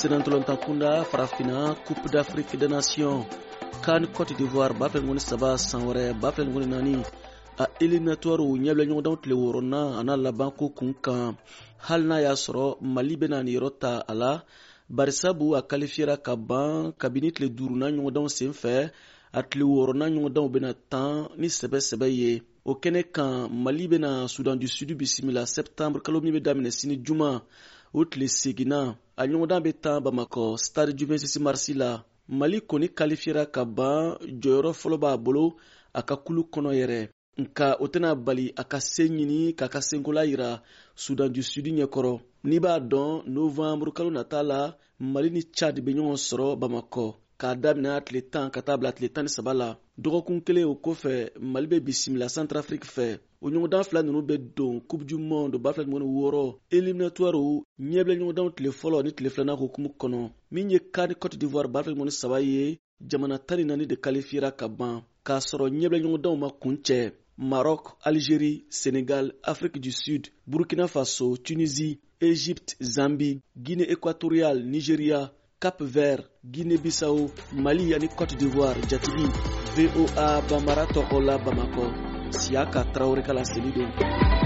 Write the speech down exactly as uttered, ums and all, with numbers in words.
senantolon takunda farafina Coupe d'Afrique des Nations kan Côte d'Ivoire bafel ngoni saba sanware bafel ngoni nani a éliminatoire u nyable nyong daw tle worona ana laban ko kunkan halna ya soro Mali benani rota ala barisabu a qualifiera kaban kabinit le duruna nyong daw senfe atle worona nyong daw benatan ni sebe sebe ye o kene kan Mali bena Soudan du Sud bisimila septembre kalomni be damine sini juma outle sigina a nyong daw betan Bamako stade du vingt-six mars la Mali koni qualifiera kaban joyoro folo ba bolo aka kulu kono yere nka otena bali aka senyini kaka sengola ira Soudan du Sud nyekoro ni ba don novembre kalo natala Mali ni Chad be nyong soro Bamako ka damina atletan katabla atletan sabala dogo kunkele o kofe Mali be bisimila Centrafrique fe o nyong dan fla nunu be don Coupe du Monde ba fla mon woro éliminatoire u nyeble nyong dan tle folo ni tle flana ko kum kono minye kan Côte d'Ivoire ba fla mon sabaye jamana tani nani de qualifiera kaban ka soro nyeble nyong dan ma kunche Maroc, Algérie, Sénégal, Afrique du Sud, Burkina Faso, Tunisie, Égypte, Zambie, Guinée équatoriale, Nigeria, Cap-Vert, Guinée-Bissau, Mali et Côte d'Ivoire, Jatibi, V O A Bamara Tokola Bamako, Siaka Traoré Kala Selido.